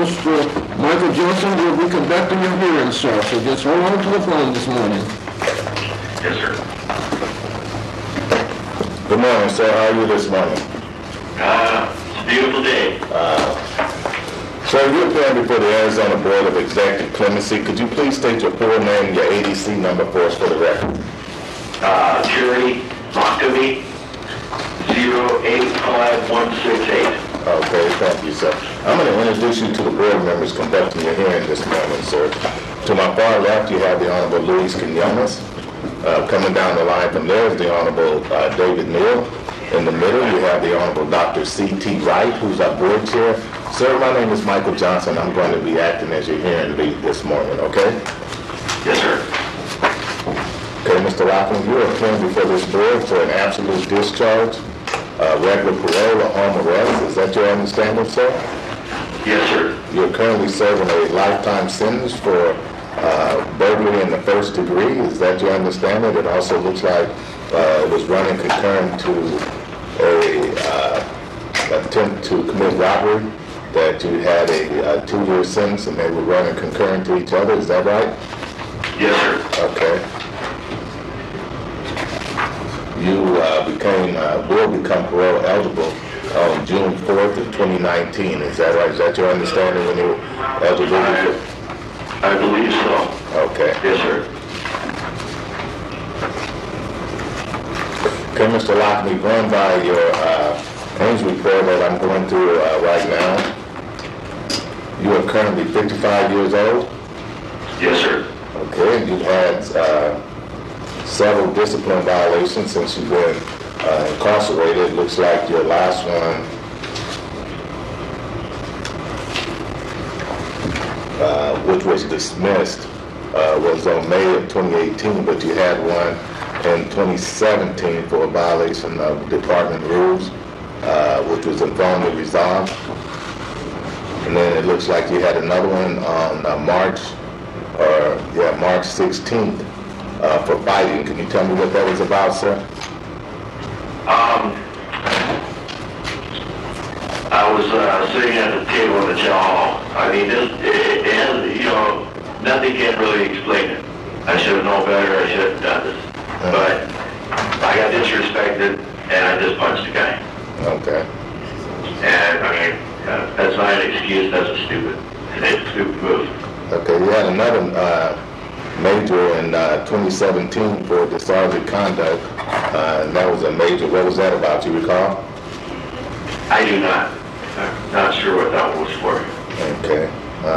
Mr. Michael Johnson will be conducting your hearing, sir. So just hold on to the phone this morning. Yes, sir. Good morning, sir. How are you this morning? It's a beautiful day. Sir, you're appearing before the Arizona Board of Executive Clemency. Could you please state your full name and your ADC number for us for the record? Jerry Montgomery, 085168. Okay, thank you, sir. I'm going to introduce you to the board members conducting your hearing this morning, sir. To my far left, you have the Honorable Luis Quinones. Coming down the line from there is the Honorable David Neal. In the middle, you have the Honorable Dr. C.T. Wright, who's our board chair. Sir, my name is Michael Johnson. I'm going to be acting as your hearing lead this morning, okay? Yes, sir. Okay, Mr. Lockman, you are appearing before this board for an absolute discharge, regular parole, or home arrest. Is that your understanding, sir? Yes, sir. You're currently serving a lifetime sentence for burglary in the first degree. Is that your understanding? It also looks like it was running concurrent to a attempt to commit robbery, that you had a 2-year sentence and they were running concurrent to each other. Is that right? Yes, sir. Okay. You will become parole eligible on June 4th of 2019. Is that right? Is that your understanding when you eligibility? I believe so. Okay. Yes, sir. Okay, Mr. Lockney, going by your claims report that I'm going through right now, you are currently 55 years old? Yes, sir. Okay, and you've had several discipline violations since you've been incarcerated. It looks like your last one which was dismissed was on May of 2018, but you had one in 2017 for a violation of department rules, which was informally resolved. And then it looks like you had another one on March 16th for fighting. Can you tell me what that was about, sir? I was sitting at the table in the jail hall. I mean, it has, nothing can really explain it. I should have known better. I should have done this. But I got disrespected, and I just punched the guy. Okay. And, I mean, that's not an excuse. That's a stupid move. Okay, you had another major in 2017 for disorderly conduct, and that was a major. What was that about? Do you recall? I do not. I'm not sure what that one was for. Okay.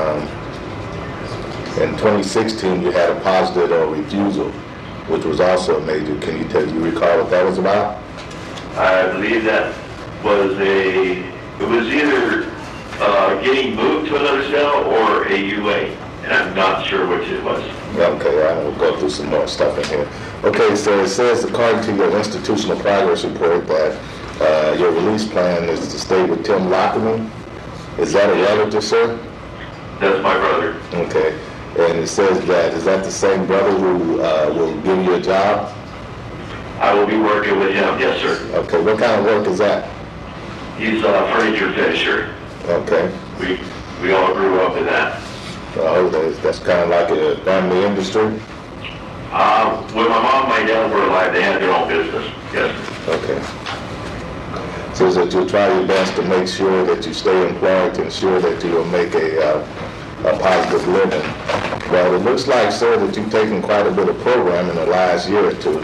In 2016, you had a positive or refusal, which was also a major. Can you recall what that was about? I believe that was it was either getting moved to another cell or a UA, and I'm not sure which it was. Okay, I will go through some more stuff in here. Okay, so it says, according to your institutional progress report, that your release plan is to stay with Tim Lockerman. Is that a relative, sir? That's my brother. Okay. And it says that, is that the same brother who will give you a job? I will be working with him, yes, sir. Okay. What kind of work is that? He's a furniture finisher. Okay. We all grew up in that. Oh, that's kind of like a family industry? When my mom and my dad were alive, they had their own business, yes. Okay. So that you'll try your best to make sure that you stay employed to ensure that you will make a positive living. Well, it looks like, sir, that you've taken quite a bit of program in the last year or two.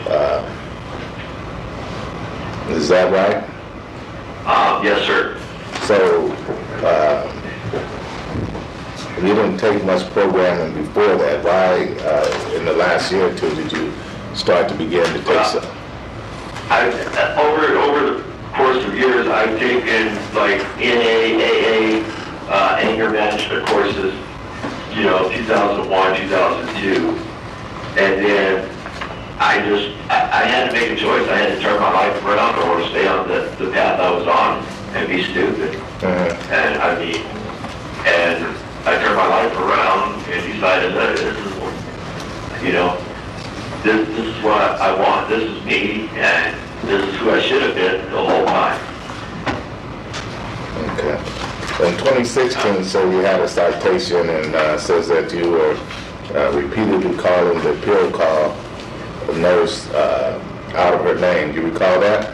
Is that right? Yes, sir. So, you didn't take much programming before that. Why, in the last year or two, did you start to begin to take some? Over the course of years, I've taken like NA, AA, anger management courses, 2001, 2002, and then I had to make a choice. I had to turn my life around or stay on the path I was on and be stupid. And I turned my life around and decided that this is what I want. This is me, and this is who I should have been the whole time. Okay. In 2016, so you had a citation and says that you were repeatedly calling the pill call nurse out of her name. Do you recall that?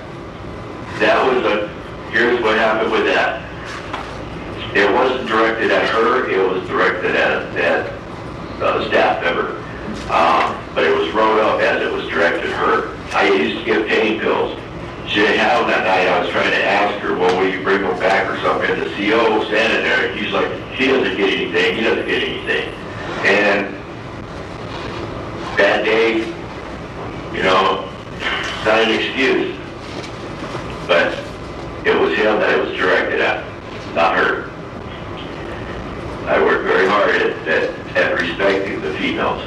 Here's what happened with that. It wasn't directed at her, it was directed at a staff member. But it was wrote up as it was directed at her. I used to give pain pills. She didn't have them that night. I was trying to ask her, well, will you bring them back or something? And the CO was standing there. He's like, he doesn't get anything. He doesn't get anything. And that day, you know, not an excuse. But it was him that it was directed at, not her. I worked very hard at respecting the females.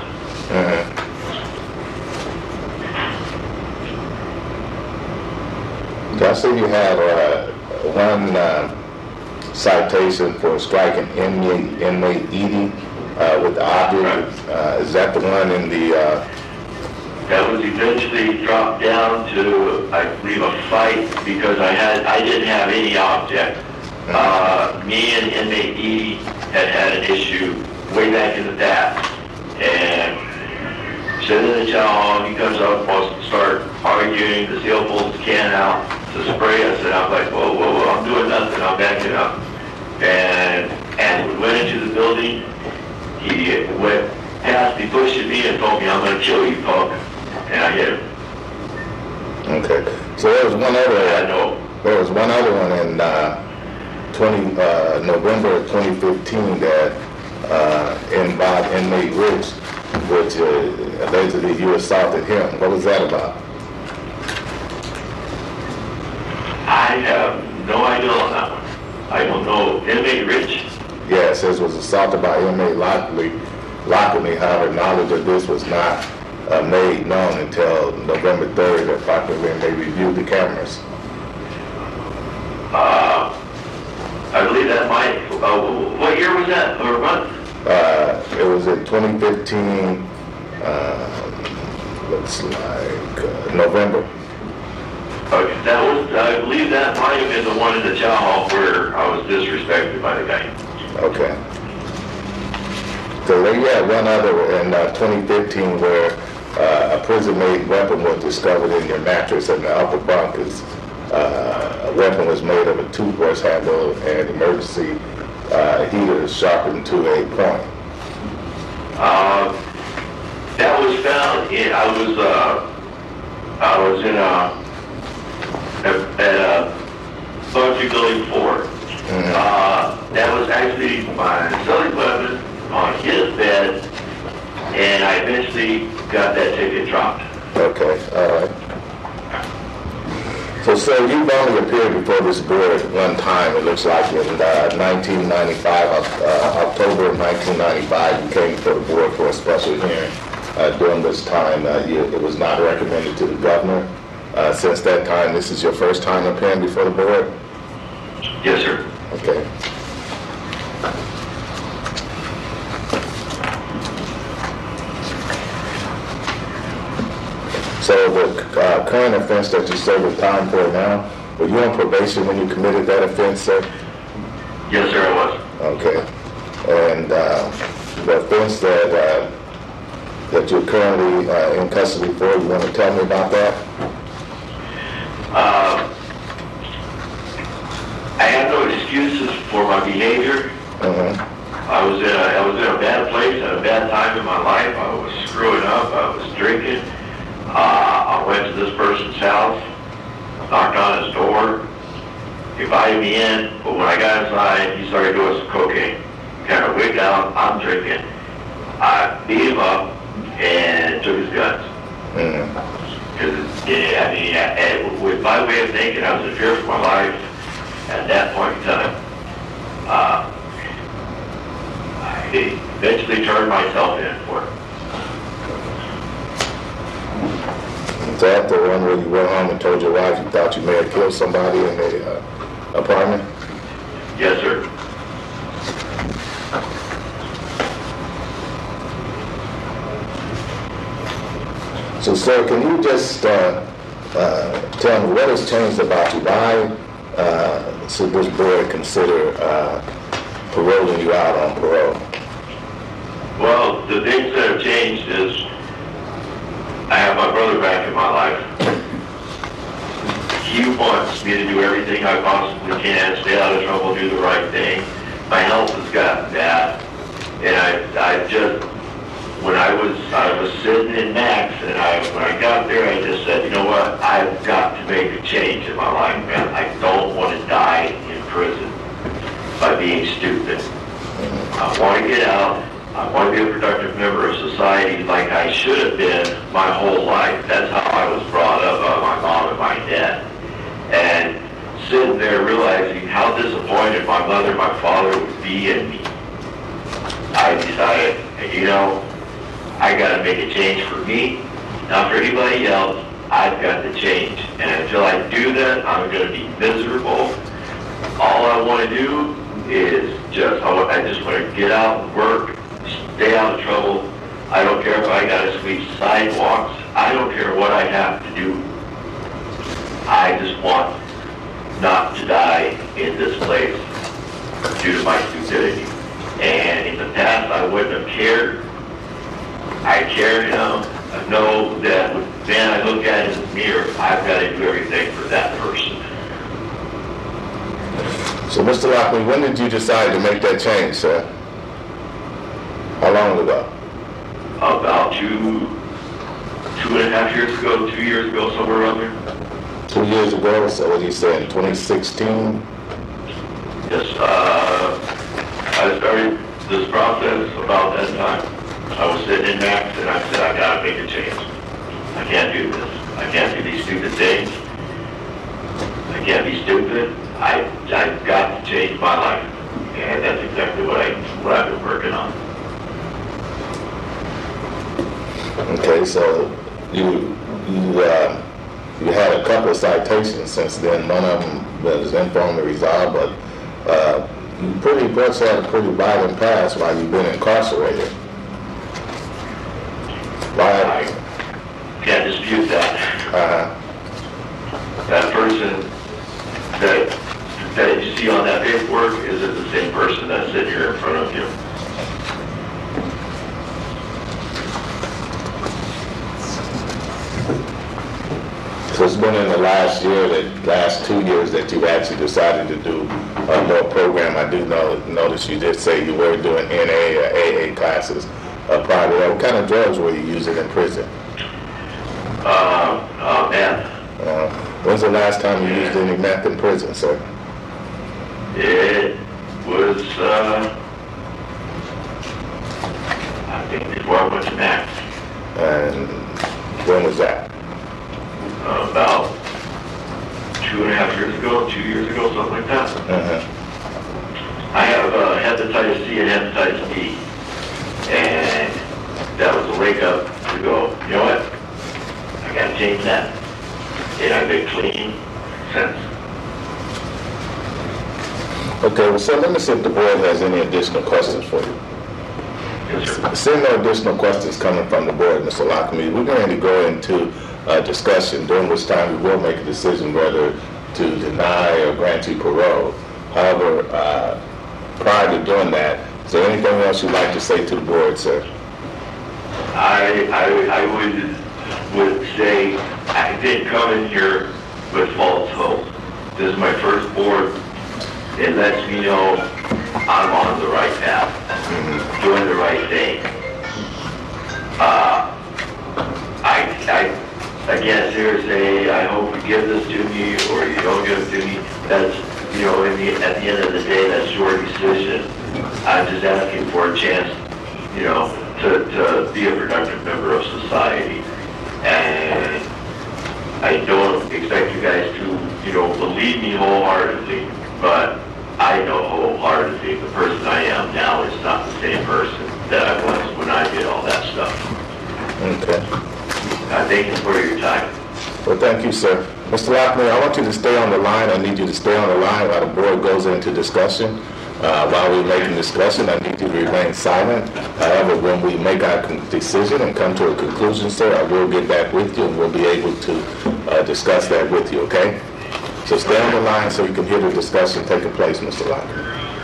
I see you had one citation for striking inmate Edie with the object. Is that the one in the... That was eventually dropped down to, I believe, a fight because I didn't have any object. Me and inmate Edie had an issue way back in the past. And sitting in the chow hall, he comes up, wants to start arguing. The seal pulls the can out to spray us, and I'm like, whoa, I'm doing nothing, I'm backing up. And as we went into the building, he went past me, pushing me, and told me, I'm going to kill you, punk. And I hit him. Okay. So there was one other. I know. There was one other one in November of 2015 that involved inmate Rich, which allegedly you assaulted him. What was that about? I have no idea on that one. I don't know. Inmate Rich? Yeah, it says was assaulted by inmate Lockley. However, knowledge of this was not made known until November 3rd, approximately when they reviewed the cameras. I believe that might. What year was that, or month? It was in 2015. Looks like November. Okay, I believe that might have been the one in the chow hall where I was disrespected by the guy. Okay. So you had one other in 2015 where a prison-made weapon was discovered in your mattress in the upper bunk. A weapon was made of a toothbrush handle and emergency heater sharpened to a point. That was found in, I was in at Poetry Building 4. That was actually my cellular weapon on his bed, and I eventually got that ticket dropped. Okay, all right. So, sir, you've only appeared before this board one time, it looks like, in 1995, October of 1995, you came before the board for a special hearing. During this time, it was not recommended to the governor. Since that time, this is your first time appearing before the board? Yes, sir. Okay. So the current offense that you serve time for now, were you on probation when you committed that offense, sir? Yes, sir, I was. Okay. And the offense that you're currently in custody for, you want to tell me about that? I have no excuses for my behavior. I was in a bad place at a bad time in my life. I was screwing up. I was drinking. I went to this person's house, knocked on his door, he invited me in, but when I got inside, he started doing some cocaine. Kind of wigged out, I'm drinking. I beat him up and took his guns. Because, with my way of thinking, I was in fear for my life at that point in time. I eventually turned myself in for it. Is that the one where you went home and told your wife you thought you may have killed somebody in the apartment? Yes, sir. So, sir, can you just tell me what has changed about you? Why should this board consider paroling you out on parole? Well, the things that have changed is I have my brother back in my life. He wants me to do everything I possibly can, stay out of trouble, do the right thing. My health has gotten bad, and I just, when I was sitting in Max, and when I got there, I just said, you know what, I've got to make a change in my life, man. I don't want to die in prison by being stupid. I want to get out. I want to be a productive member of society like I should have been my whole life. That's how I was brought up by my mom and my dad. And sitting there realizing how disappointed my mother and my father would be in me, I decided, you know, I got to make a change for me, not for anybody else. I've got to change. And until I do that, I'm going to be miserable. All I want to do is I just want to get out and work, stay out of trouble. I don't care if I got to sweep sidewalks. I don't care what I have to do. I just want not to die in this place due to my stupidity. And in the past, I wouldn't have cared. I care now. I know that then I look at it in the mirror, I've got to do everything for that person. So, Mr. Lockley, when did you decide to make that change, sir? How long ago? About 2.5 years ago, 2 years ago, somewhere around there. 2 years ago, so what are you saying, 2016? Yes, I started this process about that time. I was sitting in Max and I said, I gotta make a change. I can't do this. I can't do these stupid things. I can't be stupid. I've got to change my life. And that's exactly what I've been working on. Okay, so you had a couple of citations since then. One of them was informally resolved, but you pretty much had a pretty violent past while you've been incarcerated. Why? I can't dispute that. That person that you see on that paperwork isn't the same person that's sitting here in front of you. So it's been in the last 2 years that you've actually decided to do a more program. I do notice you did say you were doing NA or AA classes prior to that. What kind of drugs were you using in prison? Meth. When's the last time you used any meth in prison, sir? It was, I think before I went to Max. And when was that? About 2.5 years ago, 2 years ago, something like that. I have hepatitis C and hepatitis B. And that was a wake up to go, you know what? I gotta change that. And I've been clean since. Okay, well, so let me see if the board has any additional questions for you. Yes, sir. Seeing no additional questions coming from the board, Mr. Lockley, we're going to go into a discussion, during which time we will make a decision whether to deny or grant you parole. However, prior to doing that, is there anything else you'd like to say to the board, sir? I would say I didn't come in here with false hope. This is my first board. It lets me know I'm on the right path, doing the right thing. I can't sit here and say, I hope you give this to me or you don't give it to me. That's, you know, at the end of the day, that's your decision. I'm just asking for a chance, you know, to be a productive member of society. And I don't expect you guys to, you know, believe me wholeheartedly, but I know wholeheartedly the person I am now is not the same person that I was when I did all that stuff. Okay. Thank you for your time. Well, thank you, sir. Mr. Lockley, I want you to stay on the line. I need you to stay on the line while the board goes into discussion. While we're making discussion, I need you to remain silent. However, when we make our decision and come to a conclusion, sir, I will get back with you and we'll be able to discuss that with you, okay? So stay on the line so you can hear the discussion taking place, Mr. Lockett.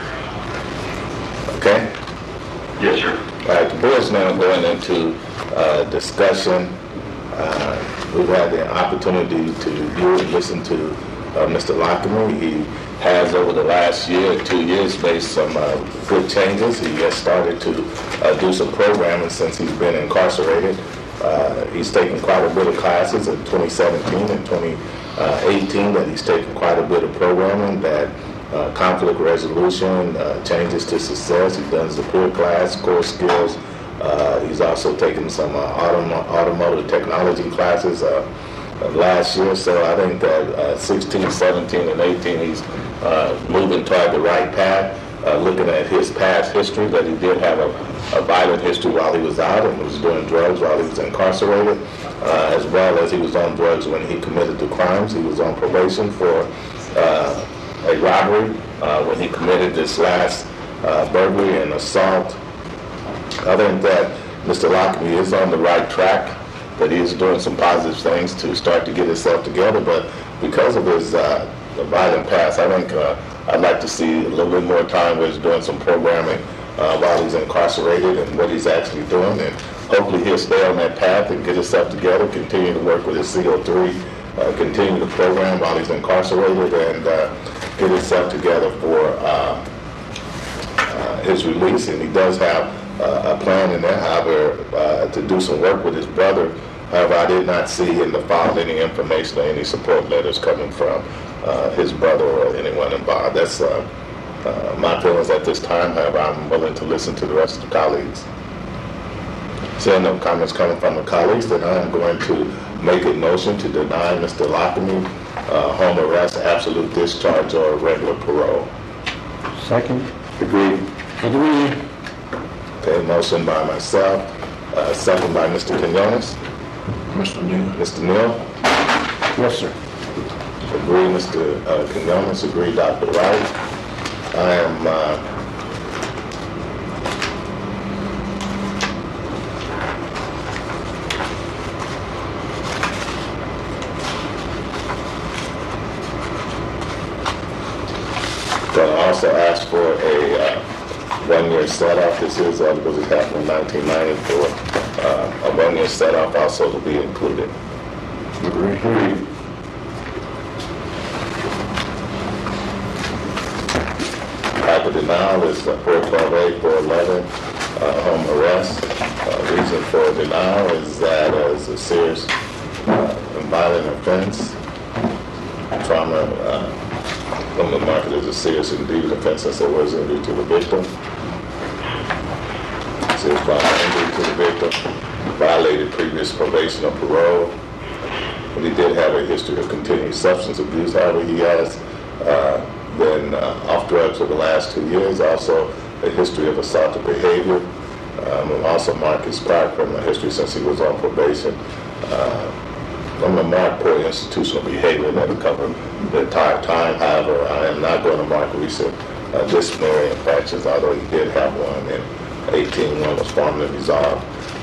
Okay? Yes, sir. All right, the board's now going into discussion. We've had the opportunity to view and listen to Mr. Lockamy. He has, over the last year, 2 years, made some good changes. He has started to do some programming since he's been incarcerated. He's taken quite a bit of classes in 2017 and 2018 that he's taken quite a bit of programming that conflict resolution, changes to success. He does the peer class, core skills. He's also taken some automotive technology classes last year. So I think that 16, 17, and 18, he's moving toward the right path. Looking at his past history, that he did have a violent history while he was out and was doing drugs while he was incarcerated, as well as he was on drugs when he committed the crimes. He was on probation for a robbery when he committed this last burglary and assault. Other than that, Mr. Lockamy is on the right track, that he is doing some positive things to start to get himself together, but because of his violent past, I think I'd like to see a little bit more time where he's doing some programming while he's incarcerated and what he's actually doing, and hopefully he'll stay on that path and get himself together, continue to work with his CO3, continue the program while he's incarcerated, and get himself together for his release. And he does have a plan in there, however, to do some work with his brother. However, I did not see in the file any information or any support letters coming from his brother or anyone involved. That's my feelings at this time. However, I'm willing to listen to the rest of the colleagues. Seeing no comments coming from the colleagues, then I am going to make a motion to deny Mr. Lockamy home arrest, absolute discharge, or regular parole. Second. Agreed. Agreed. Okay, motion by myself, second by Mr. Quinones. Mr. Neal. Mr. Neal? Yes, sir. Agree, Mr. Quinones. Agree, Dr. Wright. I am going to also ask for a 1-year set-off. This is because it happened in 1994. A 1-year set-off also to be included. Agreed. Type of denial is 412A, 411, home arrest. Reason for denial is that as a serious and violent offense, trauma, on the market is a serious and deep offense. I said, what is injury to the victim? Serious bodily injury to the victim, violated previous probation or parole. But he did have a history of continued substance abuse. However, he has been off drugs for the last 2 years. Also, a history of assaultive behavior. And also marked his prior criminal history since he was on probation. I'm going to mark poor institutional behavior that covered the entire time. However, I am not going to mark recent disciplinary infractions, although he did have one in 18. One was formally resolved.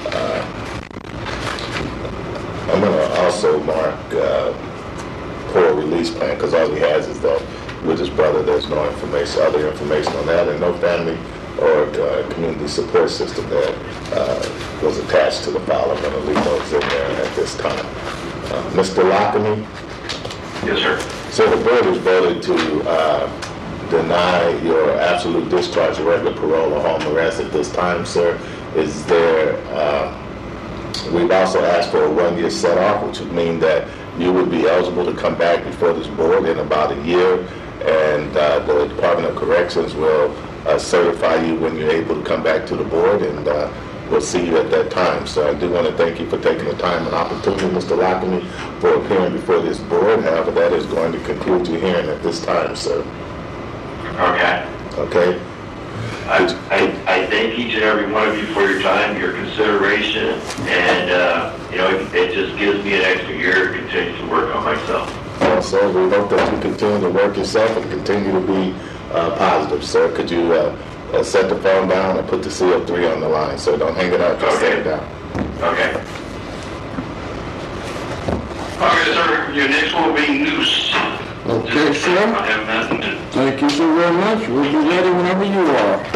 I'm going to also mark poor release plan, because all he has is that with his brother there's no information, other information on that, and no family or community support system that was attached to the file. I'm going to leave those in there at this time. Mr. Lockamy? Yes, sir. So the board has voted to deny your absolute discharge of regular parole or home arrest at this time, sir. Is there, we've also asked for a 1-year set-off, which would mean that you would be eligible to come back before this board in about a year, and the Department of Corrections will certify you when you're able to come back to the board, and we'll see you at that time. So I do want to thank you for taking the time and opportunity, Mr. Lockamy, for appearing before this board. However, that is going to conclude your hearing at this time, sir. Okay. Okay? I thank each and every one of you for your time, your consideration, and it just gives me an extra year to continue to work on myself. Also, we hope that you continue to work yourself and continue to be positive, sir. Could you set the phone down and put the CO3 on the line, so don't hang it up, just set it down. Okay. Okay, sir. Your next one will be Noose. Okay, sir. I have nothing to Thank you so very much. We'll be ready whenever you are.